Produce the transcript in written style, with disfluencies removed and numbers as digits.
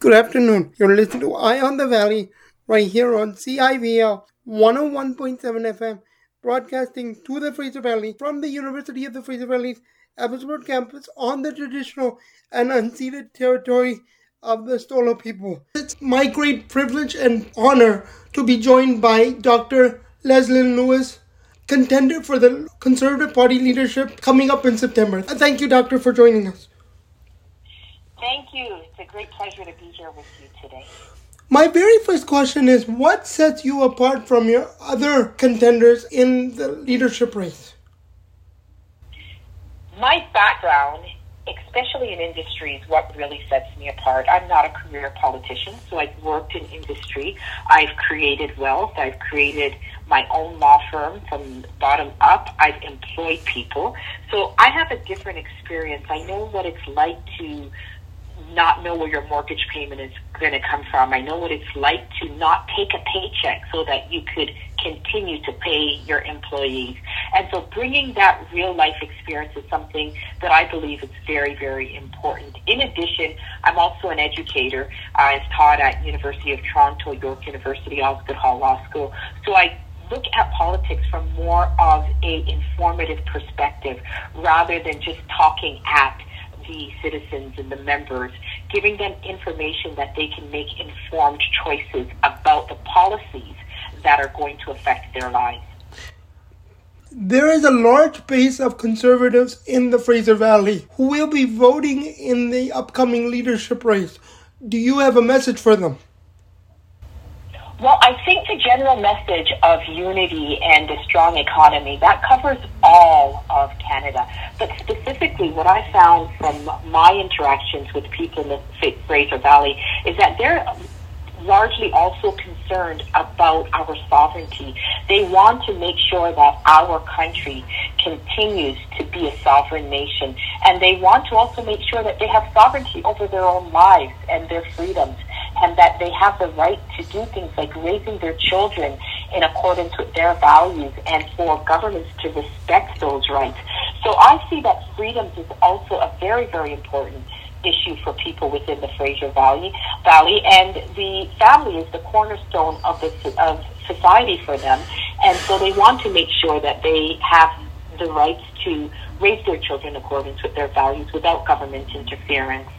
Good afternoon. You're listening to Eye on the Valley right here on CIVL 101.7 FM, broadcasting to the Fraser Valley from the University of the Fraser Valley's Abbotsford campus on the traditional and unceded territory of the Stolo people. It's my great privilege and honor to be joined by Dr. Leslyn Lewis, contender for the Conservative Party leadership coming up in September. Thank you, Doctor, for joining us. Thank you. It's a great pleasure to be here with you today. My very first question is, what sets you apart from your other contenders in the leadership race? My background, especially in industry, is what really sets me apart. I'm not a career politician, so I've worked in industry. I've created wealth. I've created my own law firm from the bottom up. I've employed people. So I have a different experience. I know what it's like to not know where your mortgage payment is going to come from. I know what it's like to not take a paycheck so that you could continue to pay your employees. And so bringing that real life experience is something that I believe is very, very important. In addition, I'm also an educator. I've taught at University of Toronto, York University, Osgoode Hall Law School. So I look at politics from more of a informative perspective rather than just talking at the citizens and the members, giving them information that they can make informed choices about the policies that are going to affect their lives. There is a large base of conservatives in the Fraser Valley who will be voting in the upcoming leadership race. Do you have a message for them? Well, I think the general message of unity and a strong economy, that covers all of Canada. But specifically, what I found from my interactions with people in the Fraser Valley is that they're largely also concerned about our sovereignty. They want to make sure that our country continues to be a sovereign nation. And they want to also make sure that they have sovereignty over their own lives and their freedoms, and that they have the right to do things like raising their children in accordance with their values and for governments to respect those rights. So I see that freedoms is also a very, very important issue for people within the Fraser Valley, and the family is the cornerstone of society for them. And so they want to make sure that they have the rights to raise their children in accordance with their values without government interference.